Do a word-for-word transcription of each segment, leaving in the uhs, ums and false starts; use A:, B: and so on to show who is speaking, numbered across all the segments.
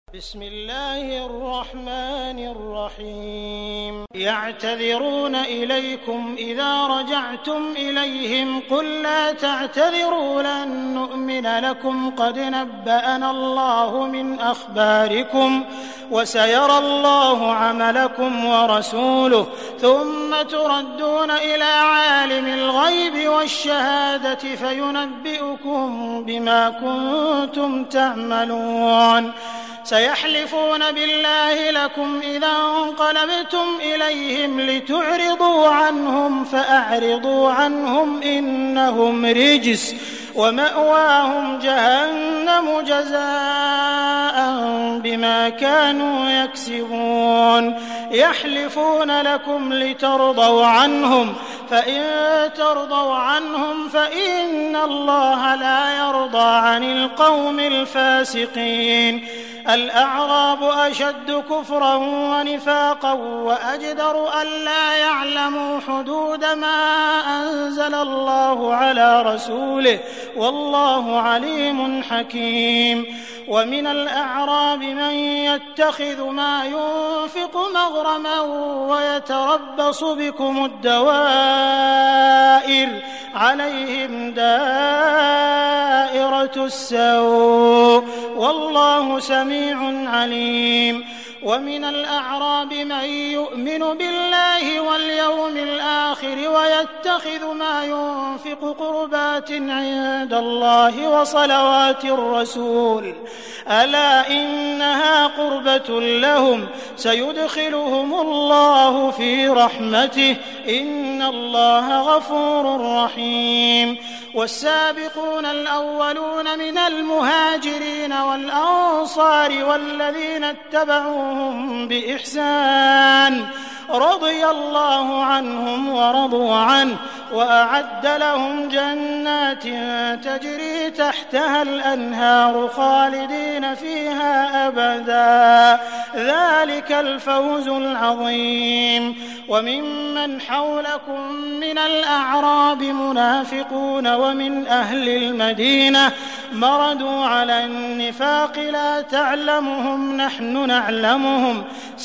A: بسم الله الرحمن الرحيم يعتذرون إليكم إذا رجعتم إليهم قل لا تعتذروا لن نؤمن لكم قد نبأنا الله من أخباركم وسيرى الله عملكم ورسوله ثم تردون إلى عالم الغيب والشهادة فينبئكم بما كنتم تعملون سيحلفون بالله لكم إذا انقلبتم إليهم لتعرضوا عنهم فأعرضوا عنهم إنهم رجس ومأواهم جهنم جزاء بما كانوا يكسبون يحلفون لكم لترضوا عنهم فإن ترضوا عنهم فإن الله لا يرضى عن القوم الفاسقين الأعراب أشد كفرا ونفاقا وأجدر ألا يعلموا حدود ما أنزل الله على رسوله والله عليم حكيم ومن الأعراب من يتخذ ما ينفق مغرما ويتربص بكم الدوائر عليهم دائرة السوء والله سميع عليم ومن الأعراب من يؤمن بالله واليوم الآخر ويتخذ ما ينفق قربات عند الله وصلوات الرسول ألا إنها قربة لهم سيدخلهم الله في رحمته إن الله غفور رحيم والسابقون الأولون من المهاجرين والأنصار والذين اتبعوهم بإحسان رضي الله عنهم ورضوا عنه وأعد لهم جنات تجري تحتها الأنهار خالدين فيها أبدا ذلك الفوز العظيم وممن حولكم من الأعراب منافقون ومن أهل المدينة مردوا على النفاق لا تعلمهم نحن نعلمهم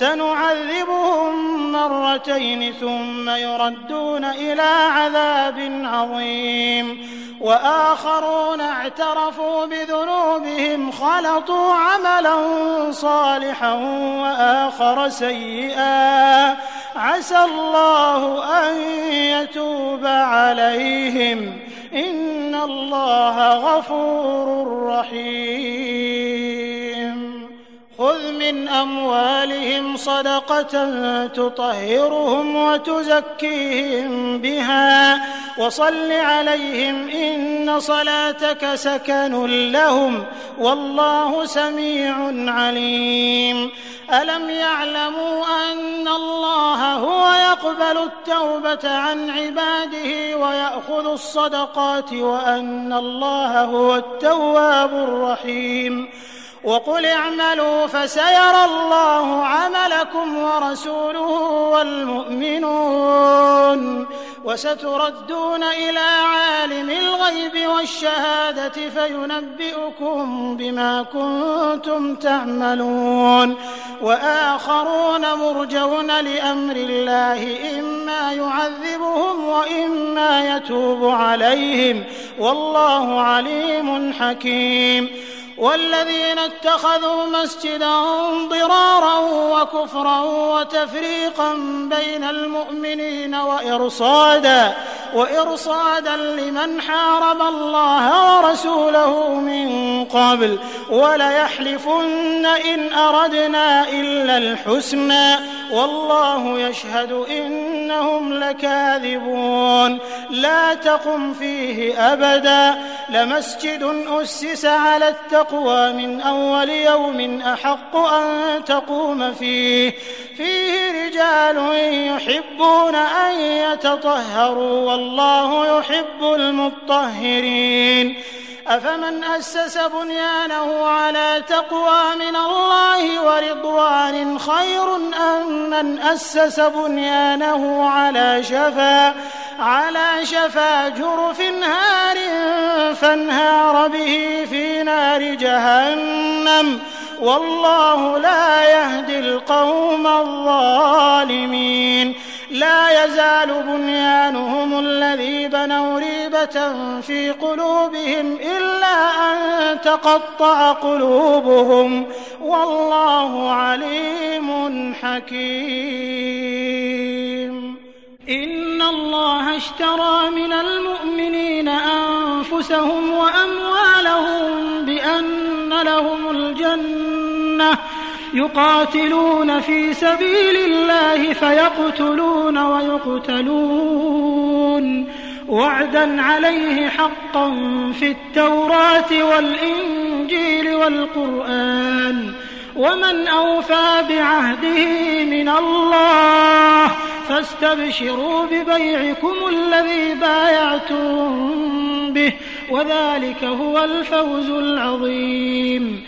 A: سنعذبهم مرتين ثم يردون إلى عذاب عظيم وآخرون اعترفوا بذنوبهم خلطوا عملا صالحا وآخر سيئا عسى الله أن يتوب عليهم إن الله غفور رحيم خذ من أموالهم صدقة تطهرهم وتزكيهم بها وصل عليهم إن صلاتك سكن لهم والله سميع عليم ألم يعلموا أن الله هو يقبل التوبة عن عباده ويأخذ الصدقات وأن الله هو التواب الرحيم وقل اعملوا فسيرى الله عملكم ورسوله والمؤمنون وستردون إلى عالم الغيب والشهادة فينبئكم بما كنتم تعملون وآخرون مرجون لأمر الله إما يعذبهم وإما يتوب عليهم والله عليم حكيم والذين اتخذوا مسجدا ضرارا وكفرا وتفريقا بين المؤمنين وإرصادا وإرصادا لمن حارب الله ورسوله من قبل وليحلفن إن أردنا إلا الحسنى والله يشهد إنهم لكاذبون لا تقم فيه أبدا لمسجد أسس على التقوى من أول يوم أحق أن تقوم فيه فيه رجال يحبون أن يتطهروا والله يحب المطهرين أفمن أسس بنيانه على تقوى من الله ورضوان خير أم من أسس بنيانه على شفا على شفا جرف هار فانهار به في نار جهنم والله لا يهدي القوم الظالمين. لا يزال بنيانهم الذي بنوا ريبة في قلوبهم إلا أن تقطع قلوبهم والله عليم حكيم. إن الله اشترى من المؤمنين أنفسهم وأموالهم بأن لهم الجنة يقاتلون في سبيل الله فيقتلون ويقتلون وعدا عليه حقا في التوراة والإنجيل والقرآن ومن أوفى بعهده من الله فاستبشروا ببيعكم الذي بايعتم به وذلك هو الفوز العظيم.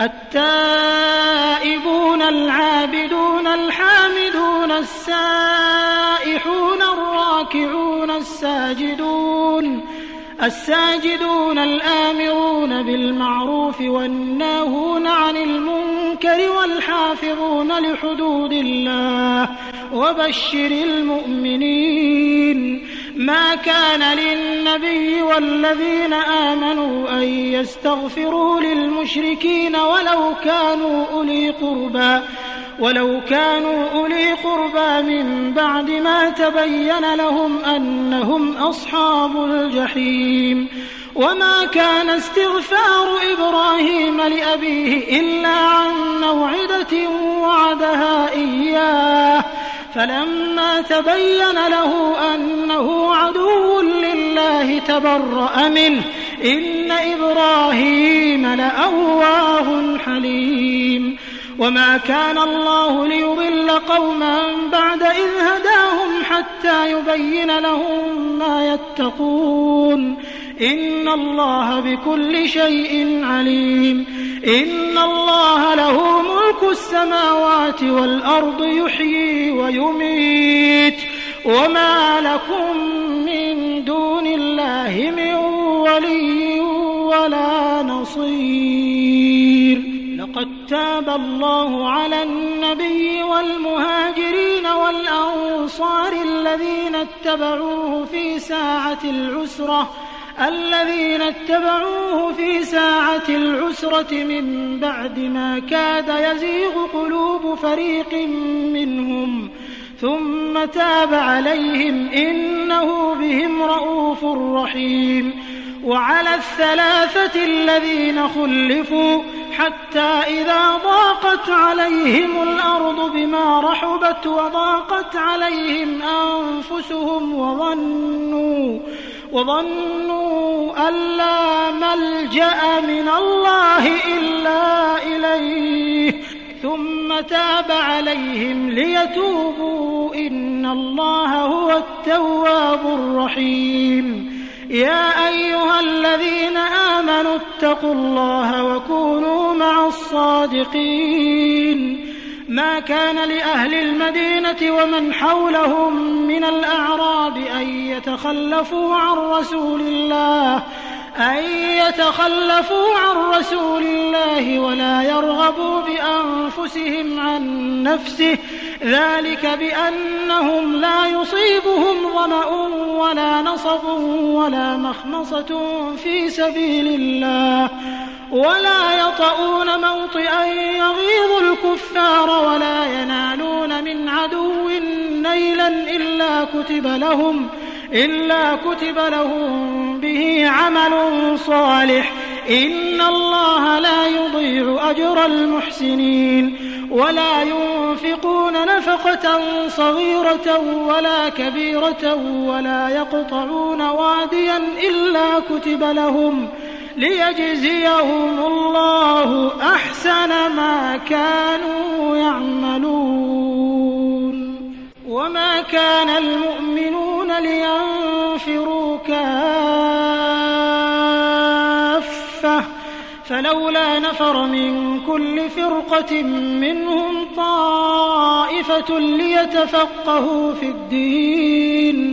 A: التائبون العابدون الحامدون السائحون الراكعون الساجدون الساجدون الآمرون بالمعروف والناهون عن المنكر والحافظون لحدود الله وبشر المؤمنين. ما كان للنبي والذين آمنوا أن يستغفروا للمشركين ولو كانوا أولي قربى ولو كانوا أولي قربى من بعد ما تبين لهم أنهم أصحاب الجحيم. وما كان استغفار إبراهيم لأبيه إلا عن موعدة وعدها إياه فلما تبين له أنه عدو لله تبرأ منه إن إبراهيم لأواه حليم. وما كان الله ليضل قوما بعد إذ هداهم حتى يبين لهم ما يتقون إن الله بكل شيء عليم. إن الله له ملك السماوات والأرض يحيي ويميت وما لكم من دون الله من ولي ولا نصير. لقد تاب الله على النبي والمهاجرين والأنصار الذين اتبعوه في ساعة العسرة الذين اتبعوه في ساعة العسرة من بعد ما كاد يزيغ قلوب فريق منهم ثم تاب عليهم إنه بهم رءوف رحيم. وعلى الثلاثة الذين خلفوا حتى إذا ضاقت عليهم الأرض بما رحبت وضاقت عليهم أنفسهم وظنوا وظنوا أن لا ملجأ من الله إلا إليه ثم تاب عليهم ليتوبوا إن الله هو التواب الرحيم. يا أيها الذين آمنوا اتقوا الله وكونوا مع الصادقين. ما كان لأهل المدينة ومن حولهم من الأعراب أن يتخلفوا عن رسول الله أن يتخلفوا عن رسول الله ولا يرغبوا بأنفسهم عن نفسه ذلك بأنهم لا يصيبهم ظمأ ولا نصب ولا مخمصة في سبيل الله ولا يطؤون موطئا يغيظ الكفار ولا ينالون من عدو نيلا إلا كتب لهم إلا كتب لهم به عمل صالح إن الله لا يضيع أجر المحسنين. ولا ينفقون نفقة صغيرة ولا كبيرة ولا يقطعون واديا إلا كتب لهم ليجزيهم الله أحسن ما كانوا يعملون. وما كان المؤمنون لينفروا كافة فلولا نفر من كل فرقة منهم طائفة ليتفقهوا في الدين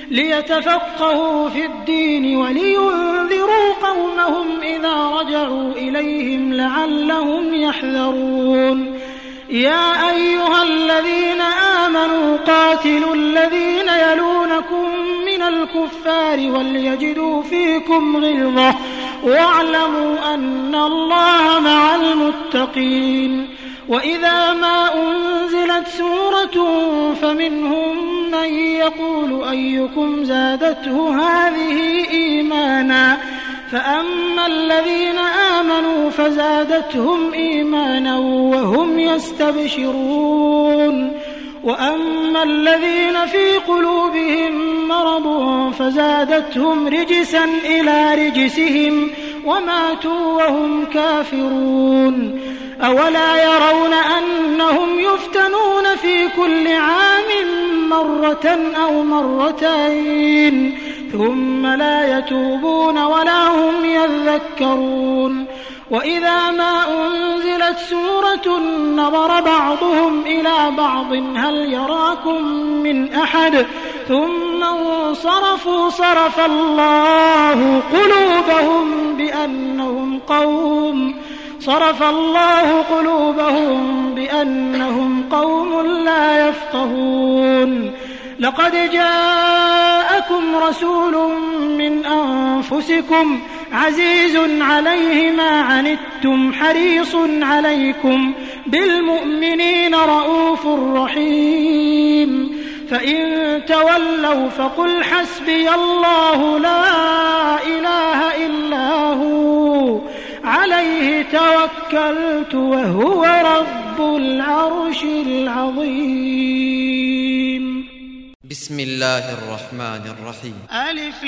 A: ليتفقهوا في الدين ولينذروا قومهم إذا رجعوا إليهم لعلهم يحذرون يا أيها الذين آمنوا قاتلوا الذين يلونكم من الكفار وليجدوا فيكم غلظة واعلموا أن الله مع المتقين وإذا ما أنزلت سورة فمنهم من يقول أيكم زادته هذه إيمانا فأما الذين آمنوا فزادتهم إيمانا وهم يستبشرون وأما الذين في قلوبهم مرض فزادتهم رجسا إلى رجسهم وماتوا وهم كافرون أولا يرون أنهم يفتنون في كل عام مرة أو مرتين ثم لا يتوبون ولا هم يذكرون وإذا ما أنزلت سورة نظر بعضهم إلى بعض هل يراكم من أحد ثم انصرفوا صرف الله قلوبهم بأنهم قوم صرف الله قلوبهم بأنهم قوم لا يفقهون لقد جاءكم رسول من أنفسكم عزيز عليه ما عنتم حريص عليكم بالمؤمنين رؤوف رحيم فإن تولوا فقل حسبي الله لا إله إلا هو عليه توكلت وهو رب العرش العظيم
B: بسم الله الرحمن الرحيم
A: ألف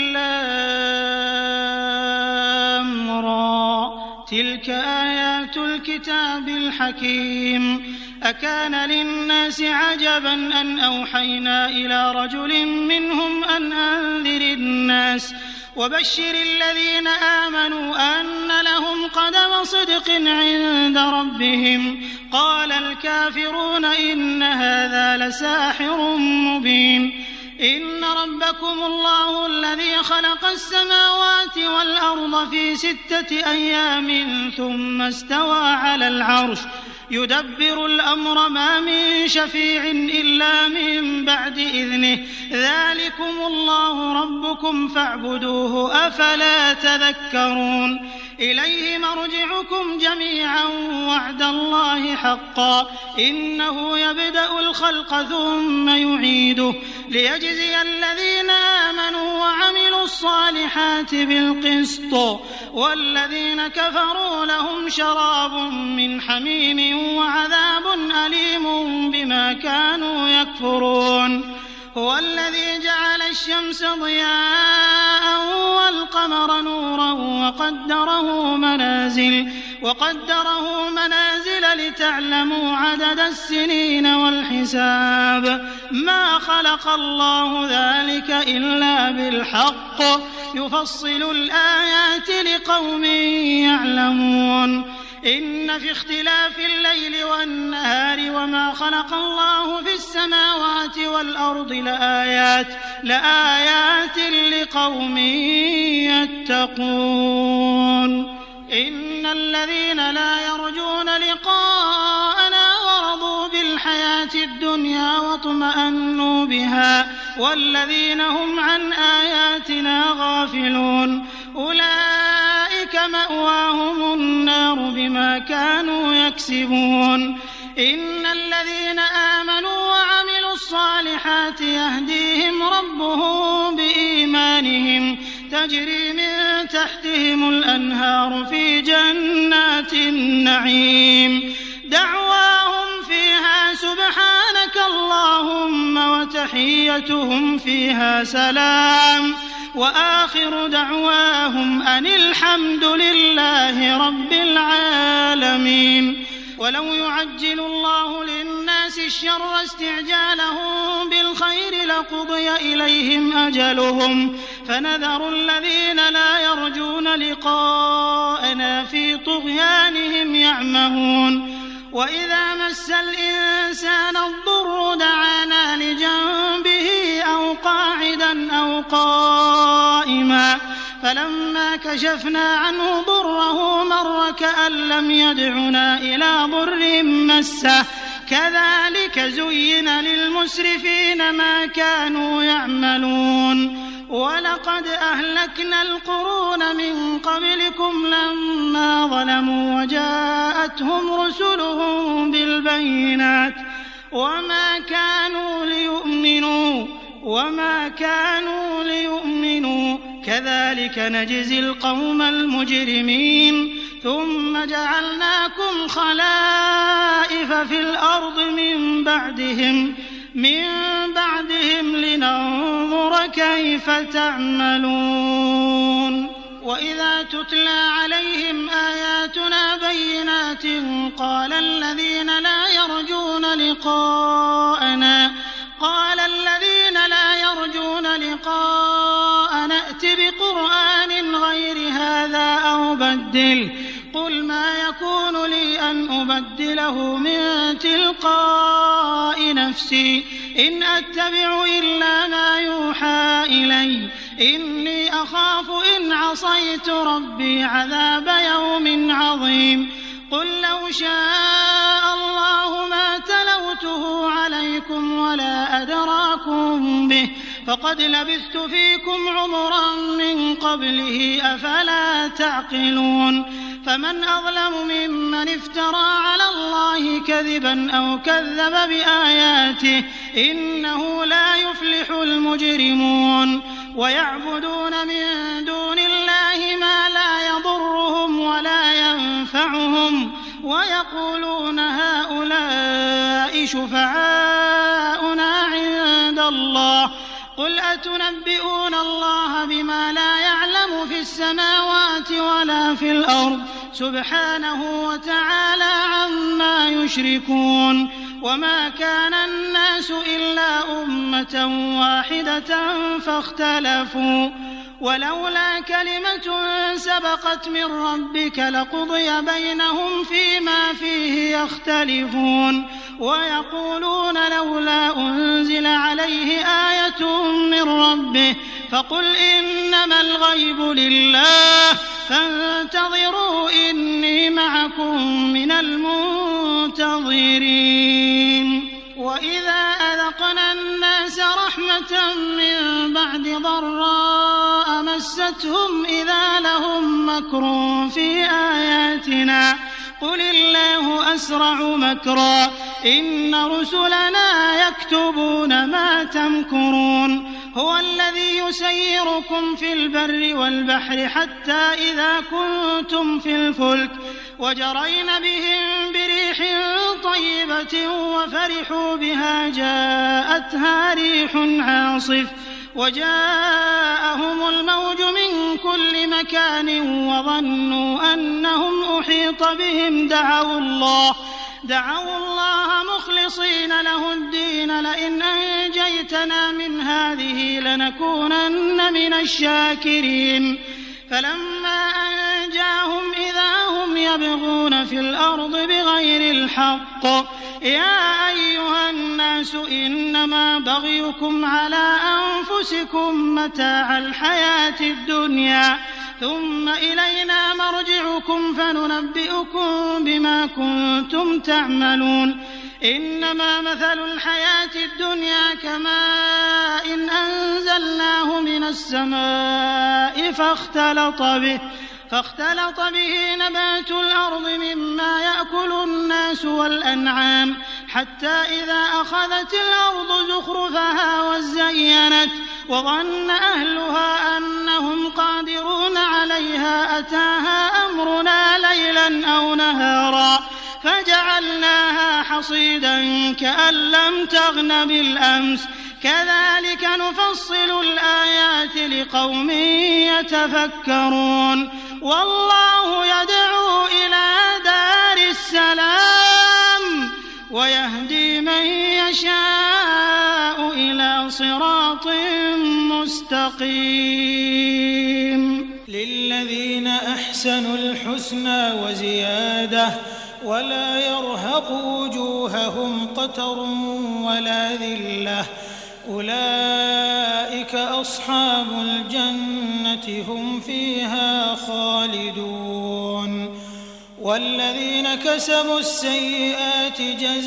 A: لام را تلك آيات الكتاب الحكيم أكان للناس عجبا أن أوحينا إلى رجل منهم أن أنذر الناس وبشر الذين آمنوا أن لهم قدم صدق عند ربهم قال الكافرون إن هذا لساحر مبين إن ربكم الله الذي خلق السماوات والأرض في ستة أيام ثم استوى على العرش يدبر الأمر ما من شفيع إلا من بعد إذنه ذلكم الله ربكم فاعبدوه أفلا تذكرون إليه مرجعكم جميعا وعد الله حقا إنه يبدأ الخلق ثم يعيده ليجزي الذين آمنوا وعملوا الصالحات بالقسط والذين كفروا لهم شراب من حميم وعذاب أليم بما كانوا يكفرون هو الذي جعل الشمس ضياء والقمر نورا وقدره منازل وقدره منازل لتعلموا عدد السنين والحساب ما خلق الله ذلك إلا بالحق يفصل الآيات لقوم يعلمون إن في اختلاف الليل والنهار وما خلق الله في السماوات والأرض لآيات لآيات لقوم يتقون إن الذين لا يرجون لقاءنا ورضوا بالحياة الدنيا واطمأنوا بها والذين هم عن آياتنا غافلون أولئك مأواهم النار بما كانوا يكسبون إن الذين آمنوا وعملوا الصالحات يهديهم ربهم بإيمانهم تجري من تحتهم الأنهار في جنات النعيم دعواهم فيها سبحانك اللهم وتحيتهم فيها سلام وآخر دعواهم أن الحمد لله رب العالمين ولو يعجل الله للناس الشر استعجالهم بالخير لقضي إليهم أجلهم فنذر الذين لا يرجون لقاءنا في طغيانهم يعمهون وإذا مس الإنسان الضر دعانا لجنبه أو قاعدا أو فلما كشفنا عنه ضره مر كأن لم يدعنا إلى ضر مسه كذلك زين للمسرفين ما كانوا يعملون ولقد أهلكنا القرون من قبلكم لما ظلموا وجاءتهم رسلهم بالبينات وما كانوا ليؤمنوا وما كانوا ليؤمنوا كذلك نجزي القوم المجرمين ثم جعلناكم خلائف في الأرض من بعدهم من بعدهم لننظر كيف تعملون وإذا تتلى عليهم آياتنا بينات قال الذين لا يرجون لقاءنا قال الذين لا يرجون لقاءنا ائت بقرآن غير هذا أو بدل قل ما يكون لي أن أبدله من تلقاء نفسي إن أتبع إلا ما يوحى إلي إني أخاف إن عصيت ربي عذاب يوم عظيم قل لو شاء الله ما تلوته عليكم ولا أدراكم به فقد لبثت فيكم عمرا من قبله أفلا تعقلون فمن أظلم ممن افترى على الله كذبا أو كذب بآياته إنه لا يفلح المجرمون ويعبدون من دون الله ما لا يضرهم ولا ينفعهم ويقولون هؤلاء شفعاؤنا عند الله قل أتنبئون الله بما لا يعلم في السماوات ولا في الأرض سبحانه وتعالى عما يشركون وما كان الناس إلا أمة واحدة فاختلفوا ولولا كلمة سبقت من ربك لقضي بينهم فيما فيه يختلفون ويقولون لولا أنزل عليه آية من ربه فقل إنما الغيب لله فانتظروا إني معكم من المنتظرين وإذا أذقنا الناس رحمة من بعد ضراء مستهم إذا لهم مكر في آياتنا قل الله أسرع مكرا إن رسلنا يكتبون ما تمكرون هو الذي يسيركم في البر والبحر حتى إذا كنتم في الفلك وجرين بهم بريح طيبة وفرحوا بها جاءتها ريح عاصف وجاءهم الموج من كل مكان وظنوا أنهم أحيط بهم دعوا الله دعوا الله مخلصين له الدين لئن أنجيتنا من هذه لنكونن من الشاكرين فلما أنجاهم إذا هم يبغون في الأرض بغير الحق يا أيها الناس إنما بغيكم على أنفسكم متاع الحياة الدنيا ثم إلينا مرجعكم فننبئكم بما كنتم تعملون إنما مثل الحياة الدنيا كماء إن أنزلناه من السماء فاختلط به فاختلط به نبات الأرض مما يأكل الناس والأنعام حتى إذا أخذت الأرض زخرفها وزينت وظن أهلها أنهم قادرون عليها أتاها أمرنا ليلا أو نهارا فجعلناها حصيدا كأن لم تغن بالأمس كذلك نفصل الآيات لقوم يتفكرون والله يدعو إلى دار السلام ويهدي من يشاء إلى صراط مستقيم
C: للذين أحسنوا الحسنى وزيادة ولا يرهق وجوههم قتر ولا ذلة أولئك أصحاب الجنة هم فيها خالدون والذين كسبوا السيئات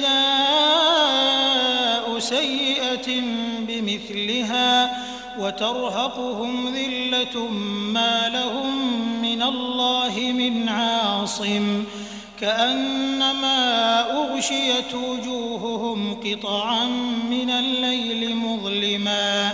C: جزاء سيئة بمثلها وترهقهم ذلة ما لهم من الله من عاصم كأنما أغشيت وجوههم قطعا من الليل مظلما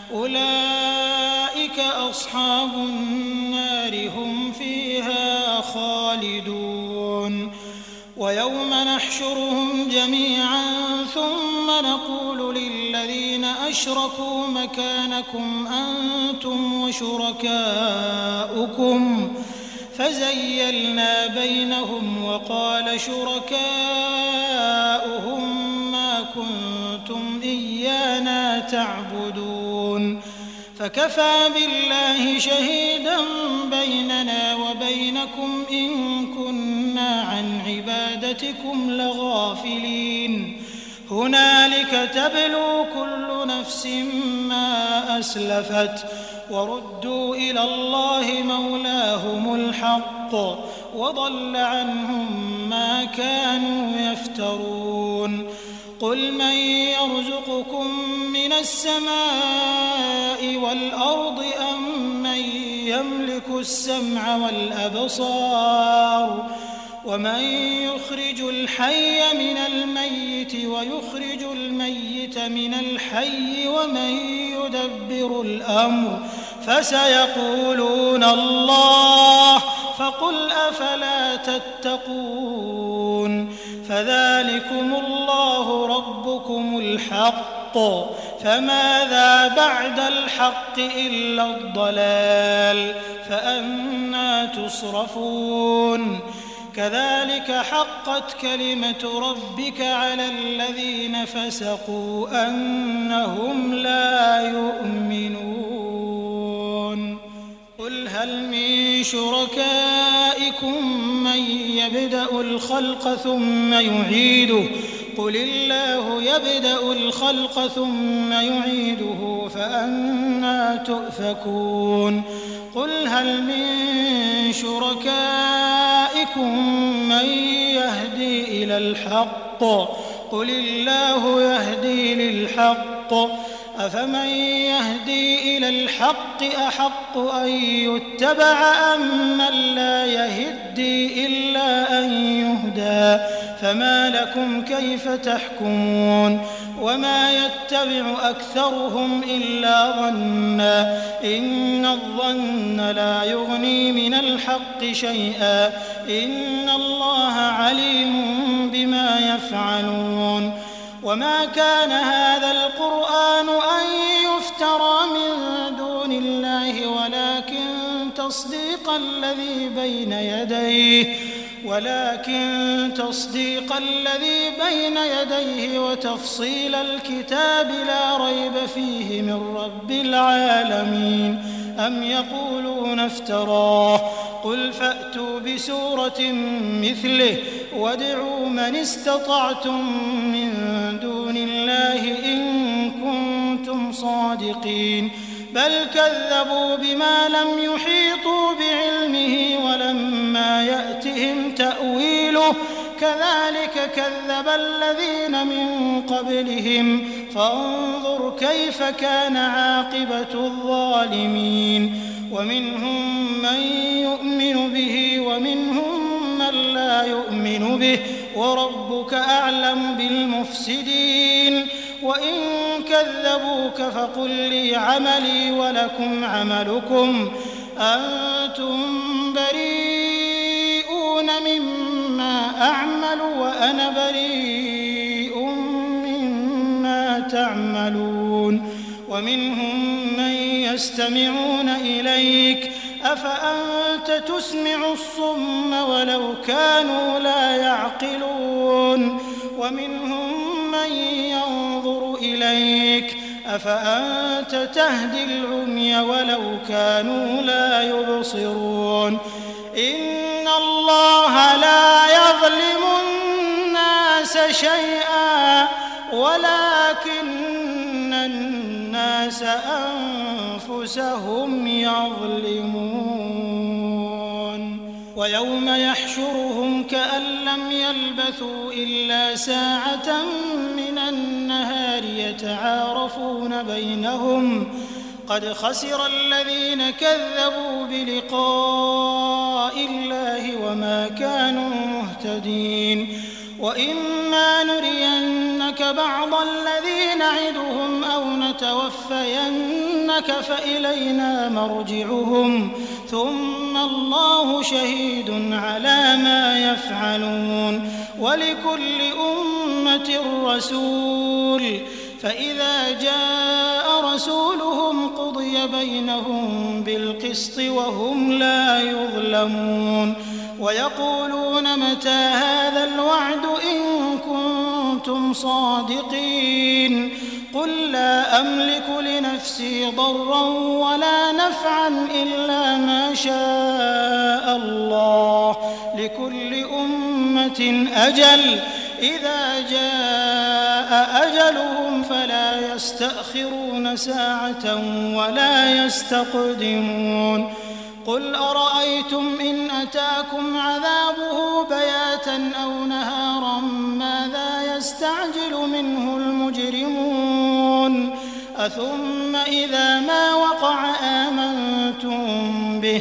C: أولئك أصحاب النار هم فيها خالدون ويوم نحشرهم جميعا ثم نقول للذين أشركوا مكانكم أنتم وشركاؤكم فزيلنا بينهم وقال شركاؤهم ما كنتم إيانا تعبدون فكفى بالله شهيدا بيننا وبينكم إن كنا عن عبادتكم لغافلين هنالك تبلو كل نفس ما أسلفت وردوا إلى الله مولاهم الحق وضل عنهم ما كانوا يفترون قل من يرزقكم من السماء والأرض أم من يملك السمع والأبصار ومن يخرج الحي من الميت ويخرج الميت من الحي ومن يدبر الأمر فسيقولون الله فقل أفلا تتقون فذلكم الله ربكم الحق فماذا بعد الحق إلا الضلال فأنى تصرفون كذلك حقت كلمة ربك على الذين فسقوا أنهم لا يؤمنون قل هل من شركائكم من يبدأ الخلق ثم يعيده قل الله يبدأ الخلق ثم يعيده فأنى تؤفكون قل هل من شركائكم من يهدي إلى الحق قل الله يهدي للحق أفمن يهدي إلى الحق أحق أن يتبع أم من لا يهدي إلا أن يهدى فما لكم كيف تحكمون وما يتبع أكثرهم إلا ظنا إن الظن لا يغني من الحق شيئا إن الله عليم بما يفعلون وما كان هذا القرآن أن يفترى من دون الله ولكن تصديق الذي بين يديه ولكن تصديق الذي بين يديه وتفصيل الكتاب لا ريب فيه من رب العالمين أم يقولون افتراه قل فأتوا بسورة مثله وادعوا من استطعتم من دون الله إن كنتم صادقين بل كذبوا بما لم يحيطوا بعلمه ولما يأتهم تأويله كذلك كذب الذين من قبلهم فانظر كيف كان عاقبة الظالمين ومنهم من يؤمن به ومنهم من لا يؤمن به وربك أعلم بالمفسدين وإن كذبوك فقل لي عملي ولكم عملكم أنتم بريئون مما أعمل وأنا بريء مما تعملون ومنهم من يستمعون إليك أفأنت تسمع الصم ولو كانوا لا يعقلون ومنهم من ينظر إليك أفأنت تهدي العمي ولو كانوا لا يبصرون إن الله لا يظلم الناس شيئا ولكن الناس أنفسهم يظلمون ويوم يحشرهم كأن لم يلبثوا إلا ساعة من النهار يتعارفون بينهم قد خسر الذين كذبوا بلقاء الله وما كانوا مهتدين وإما نرينك بعض الذي نعدهم أو نتوفينك فإلينا مرجعهم ثم الله شهيد على ما يفعلون ولكل أمة رسول فإذا جاء رسولهم قضي بينهم بالقسط وهم لا يظلمون ويقولون متى هذا الوعد إن كنتم صادقين قل لا أملك لنفسي ضرا ولا نفعا إلا ما شاء الله لكل أمة أجل إذا جاء أجلهم فلا يستأخرون ساعة ولا يستقدمون قل أرأيتم إن أتاكم عذابه بياتا أو نهارا ماذا يستعجل منه المجرمون أثم إذا ما وقع آمنتم به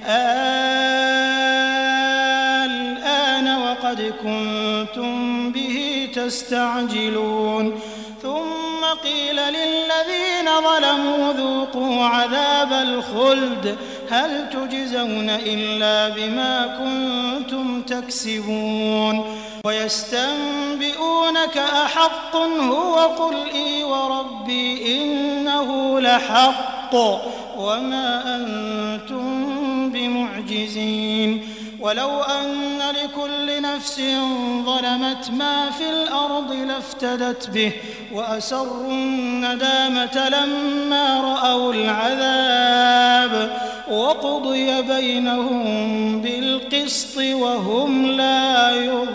C: الآن وقد كنتم به تستعجلون ثم قيل للذين ظلموا ذوقوا عذاب الخلد هل تجزون إلا بما كنتم تكسبون ويستنبئونك أحق هو قل إي وربي إنه لحق وما أنتم بمعجزين ولو أن لكل نفس ظلمت ما في الأرض لافتدت به وأسروا الندامة لما رأوا العذاب وقضي بينهم بالقسط وهم لا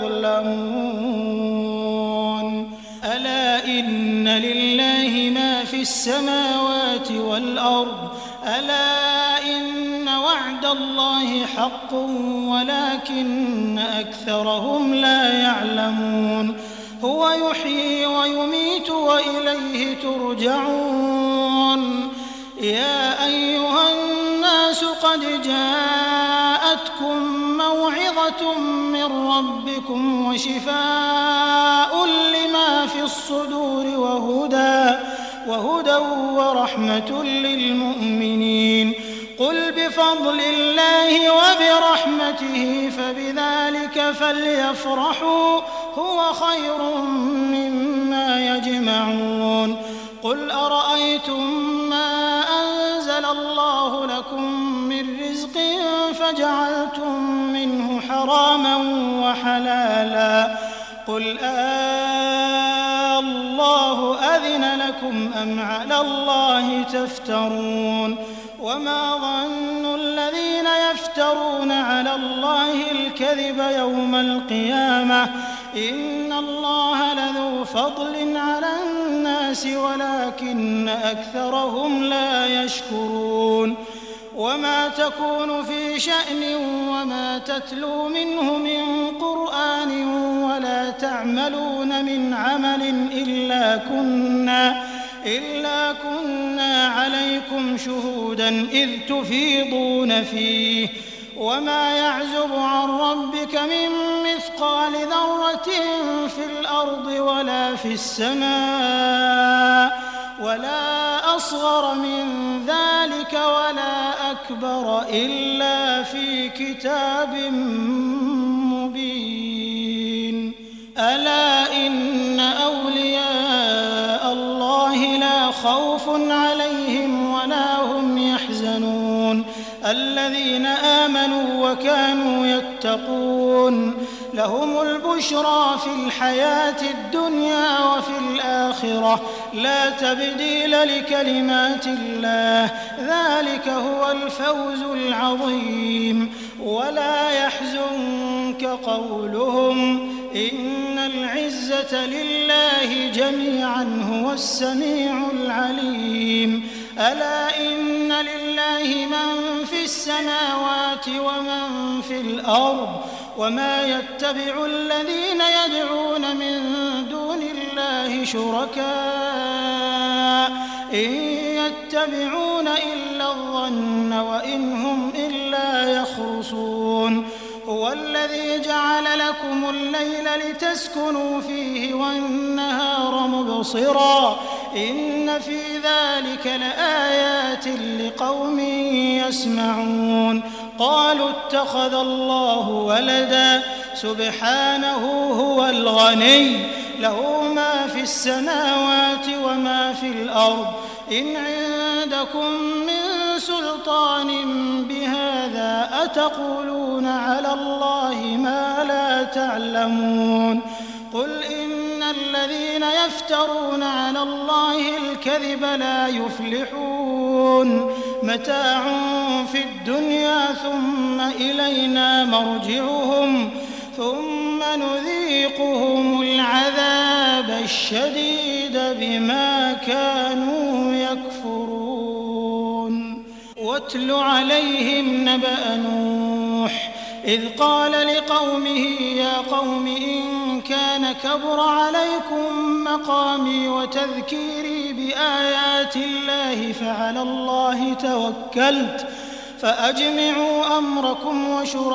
C: يظلمون ألا إن لله ما في السماوات والأرض ألا إن وعد الله حق ولكن أكثرهم لا يعلمون هو يحيي ويميت وإليه ترجعون يا أيها الناس قد جاءتكم موعظة من ربكم وشفاء لما في الصدور وهدى وهدى ورحمة للمؤمنين قل بفضل الله وبرحمته فبذلك فليفرحوا هو خير مما يجمعون قل أرأيتم ما أنزل الله لكم من رزق فجعلتم منه حراما وحلالا قل آه الله أذن لكم أم على الله تفترون وما ظن الذين يفترون على الله الكذب يوم القيامة إن الله لذو فضل على الناس ولكن أكثرهم لا يشكرون وما تكون في شأن وما تتلو منه من قرآن ولا تعملون من عمل إلا كنا إلا كنا عليكم شهودا إذ تفيضون فيه وما يعزب عن ربك من مثقال ذرة في الأرض ولا في السماء ولا أصغر من ذلك ولا أكبر إلا في كتاب مبين ألا إن أولياء الله لا خوف عليهم ولا هم يحزنون الذين آمنوا وكانوا يتقون لهم البشرى في الحياة الدنيا وفي الآخرة لا تبديل لكلمات الله ذلك هو الفوز العظيم ولا يحزنك قولهم إن العزة لله جميعا هو السميع العليم ألا إن لله من في السماوات ومن في الأرض وما يتبع الذين يدعون من دون الله شركاء إن يتبعون إلا الظن وإن هم إلا يخرصون هو الذي جعل لكم الليل لتسكنوا فيه والنهار مبصرا إن في ذلك لآيات لقوم يسمعون قالوا اتخذ الله ولدا سبحانه هو الغني له ما في السماوات وما في الأرض إن عندكم من سلطان بهذا أتقولون على الله ما لا تعلمون قل إن الذين يفترون على الله الكذب لا يفلحون متاع في الدنيا ثم إلينا مرجعهم ثم نذيقهم العذاب الشديد بما كانوا يكفرون واتل عليهم نبأ نوح إذ قال لقومه يا قوم إن كان كبر عليكم مقامي وتذكيري بآيات الله فعلى الله توكلت فأجمعوا أمركم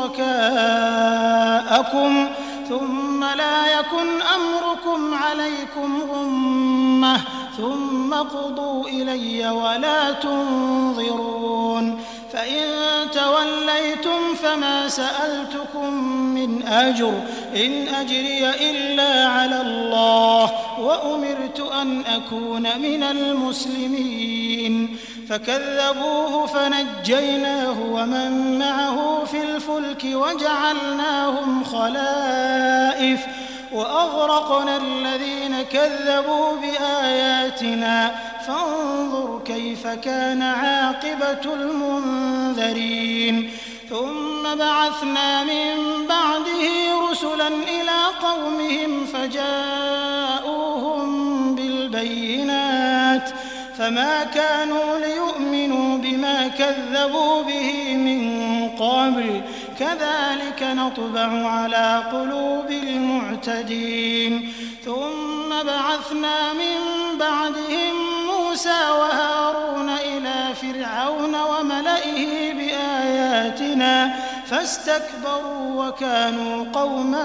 C: وشركاءكم ثم لا يكن أمركم عليكم غمة ثم قضوا إلي ولا تنظرون فإن توليتم فما سألتكم من أجر إن أجري إلا على الله وأمرت أن أكون من المسلمين فكذبوه فنجيناه ومن معه في الفلك وجعلناهم خلائف وأغرقنا الذين كذبوا بآياتنا فانظر كيف كان عاقبة المنذرين ثم بعثنا من بعده رسلا إلى قومهم فجاءوهم بالبينات فما كانوا ليؤمنوا بما كذبوا به من قبل كذلك نطبع على قلوب المعتدين ثم بعثنا من بعدهم موسى وهارون إلى فرعون وملئه بآياتنا فاستكبروا وكانوا قوما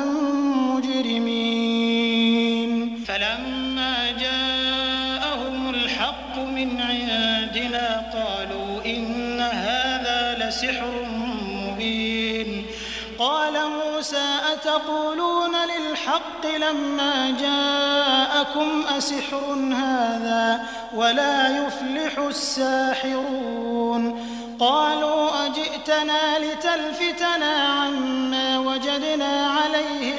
C: مجرمين فلما جاءهم الحق من عندنا قالوا إن هذا لسحر مبين قال موسى أتقولون للحق لما جاءكم أسحر هذا ولا يفلح الساحرون قالوا أجئتنا لتلفتنا عما وجدنا عليه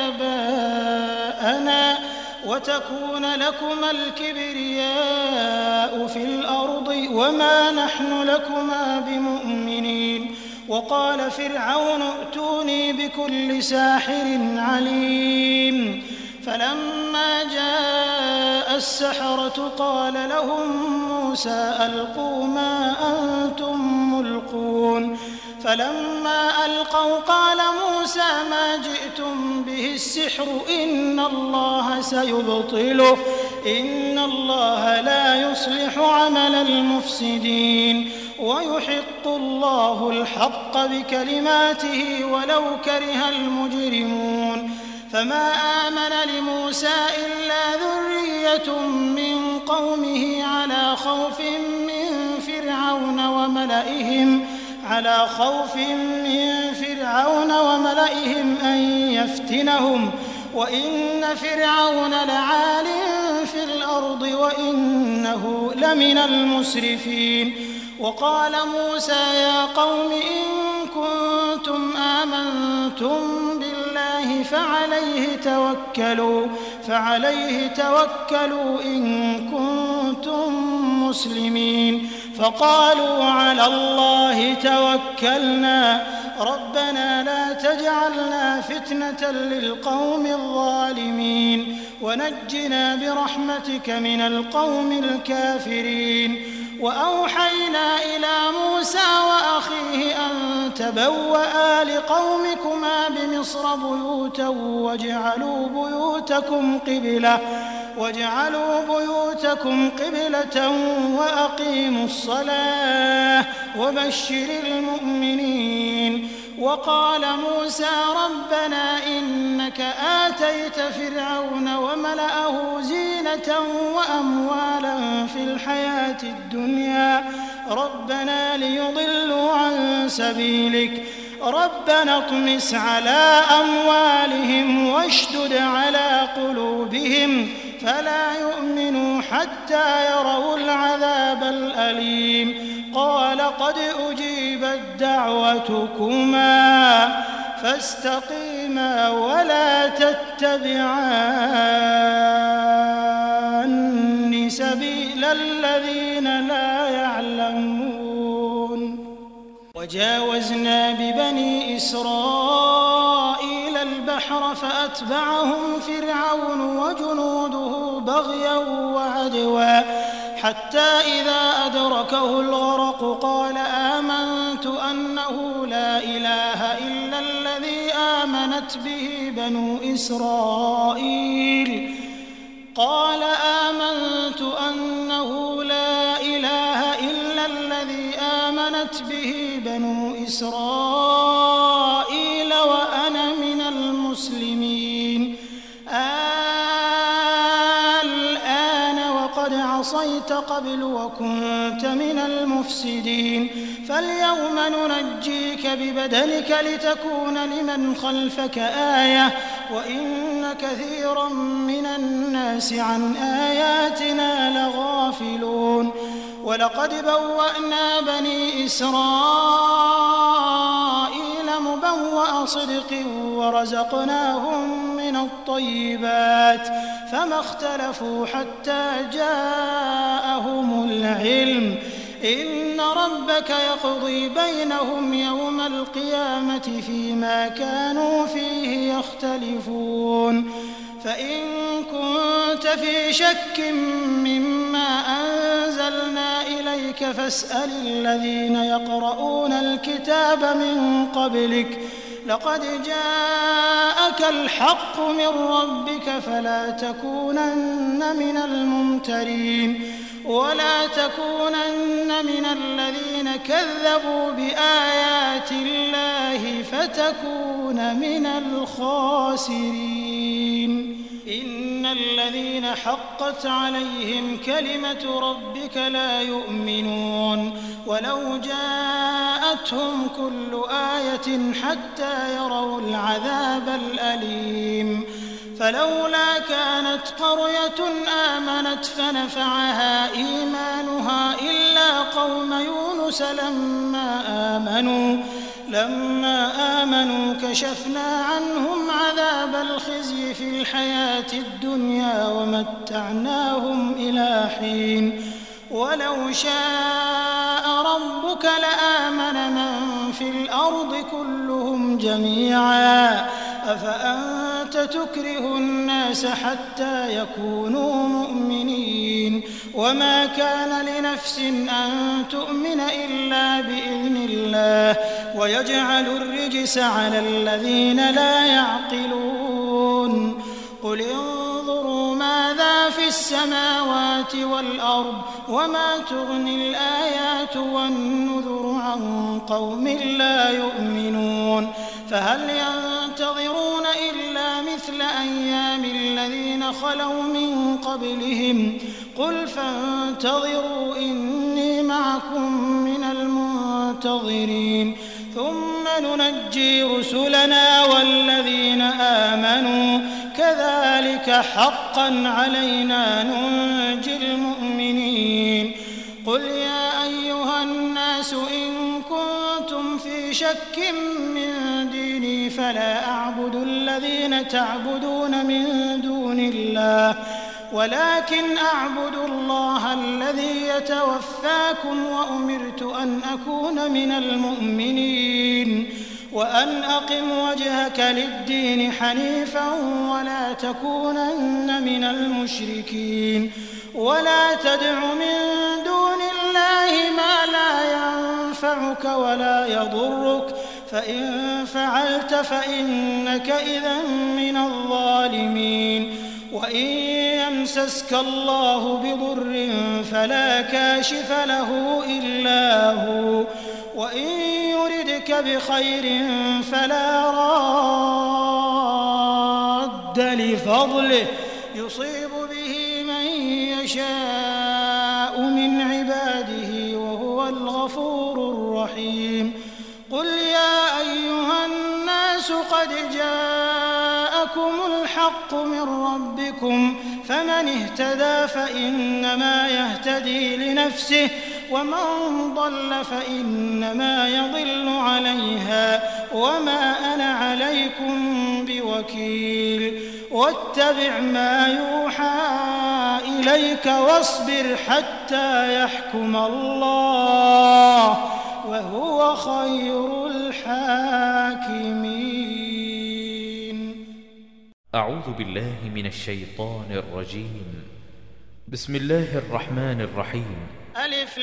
C: آباءنا وتكون لكما الكبرياء في الأرض وما نحن لكما بمؤمنين وقال فرعون ائتوني بكل ساحر عليم فلما جاء السحرة قال لهم موسى ألقوا ما أنتم ملقون فلما ألقوا قال موسى ما جئتم به السحر إن الله سيبطله إن الله لا يصلح عمل المفسدين ويحق الله الحق بكلماته ولو كره المجرمون فما آمن لموسى إلا ذرية من قومه على خوف من فرعون وملئهم على خوف من فرعون وملئهم أن يفتنهم وإن فرعون لعال في الأرض وإنه لمن المسرفين وقال موسى يا قوم إن كنتم آمنتم بالله فعليه توكلوا فعليه توكلوا إن كنتم مسلمين فقالوا على الله توكلنا
A: ربنا لا تجعلنا فتنة للقوم الظالمين ونجنا برحمتك من القوم الكافرين. وأوحينا إلى موسى وأخيه أن تبوأ لقومكما بمصر بيوتا واجعلوا بيوتكم قبلة واجعلوا بيوتكم قبلة وأقيموا الصلاة وبشر المؤمنين. وقال موسى ربنا إنك آتيت فرعون وملأه زينة وأموالا في الحياة الدنيا ربنا ليضلوا عن سبيلك ربنا اطمس على أموالهم واشدد على قلوبهم فلا يؤمنوا حتى يروا العذاب الأليم. قال قد أجيبت دعوتكما فاستقيما ولا تتبعان سبيل الذين لا يعلمون. وجاوزنا ببني إسرائيل البحر فأتبعهم فرعون وجنوده بغيا وعدوا حتى إذا أدركه الغرق قال آمنت أنه لا إله إلا الذي آمنت به بنو إسرائيل قال آمنت أنه لا إله إلا الذي آمنت به بنو إسرائيل وأنا من المسلمين. الآن وقد عصيت قبل وكنت من المفسدين فاليوم ننجيك ببدنك لتكون لمن خلفك آية وإن كثيرا من الناس عن آياتنا لغافلون. ولقد بوأنا بني إسرائيل مبوأ صدق ورزقناهم من الطيبات فما اختلفوا حتى جاءهم العلم إن ربك يقضي بينهم يوم القيامة فيما كانوا فيه يختلفون. فإن كنت في شك مما أنزلنا إليك فاسأل الذين يقرؤون الكتاب من قبلك لقد جاءك الحق من ربك فلا تكونن من الممترين ولا تكونن من الذين كذبوا بآيات الله فتكون من الخاسرين. إن الذين حقت عليهم كلمة ربك لا يؤمنون ولو جاءتهم كل آية حتى يروا العذاب الأليم. فلولا كانت قرية آمنت فنفعها إيمانها إلا قوم يونس لما آمنوا لما آمنوا كشفنا عنهم عذاب الخزي في الحياة الدنيا ومتعناهم إلى حين. ولو شاء ربك لآمن من في الأرض كلهم جميعا أفأنت تكره الناس حتى يكونوا مؤمنين وما كان لنفس أن تؤمن إلا بإذن الله ويجعل الرجس على الذين لا يعقلون. قل انظروا ماذا في السماوات والأرض وما تغني الآيات والنذر عن قوم لا يؤمنون. فهل ينتظرون إلا مثل أيام الذين خلوا من قبلهم قل فانتظروا إني معكم من المنتظرين ثم ننجي رسلنا والذين آمنوا كذلك حقا علينا ننجي المؤمنين. قل يا أيها الناس إن كنتم في شك من ديني فلا أعبد الذين تعبدون من دون الله ولكن أعبد الله الذي يتوفاكم وأمرت أن أكون من المؤمنين. وأن أقم وجهك للدين حنيفا ولا تكونن من المشركين ولا تدع من دون الله ما لا ينفعك ولا يضرك فإن فعلت فإنك إذا من الظالمين وإن يمسسك الله بضر فلا كاشف له إلا هو وإن يردك بخير فلا راد لفضله يصيب به من يشاء من عباده وهو الغفور الرحيم قل يا أيها الناس قد جاءكم الحق من ربكم فمن اهتدى فإنما يهتدي لنفسه ومن ضل فإنما يضل عليها وما أنا عليكم بوكيل واتبع ما يوحى إليك واصبر حتى يحكم الله وهو خير الحاكمين.
D: أعوذ بالله من الشيطان الرجيم. بسم الله الرحمن الرحيم.
A: ألف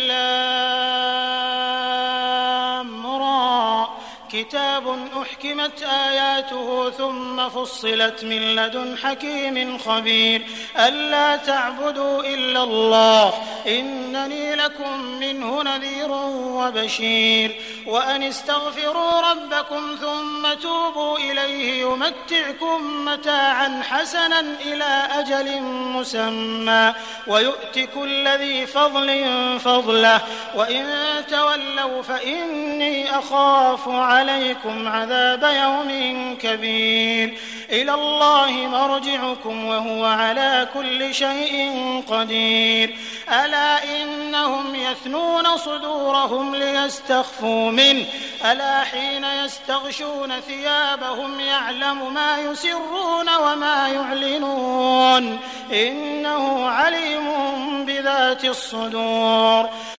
A: لام را كتاب أحكمت آياته ثم فصلت من لدن حكيم خبير ألا تعبدوا إلا الله إنني لكم منه نذير وبشير وأن استغفروا ربكم ثم توبوا إليه يمتعكم متاعا حسنا إلى أجل مسمى ويؤت كل ذي فضل فضله وإن تولوا فإني أخاف عليكم عذاب يوم كبير إلى الله مرجعكم وهو على كل شيء قدير ألا إنهم يثنون صدورهم ليستخفوا منه ألا حين يستغشون ثيابهم يعلم ما يسرون وما يعلنون إنه عليم بذات الصدور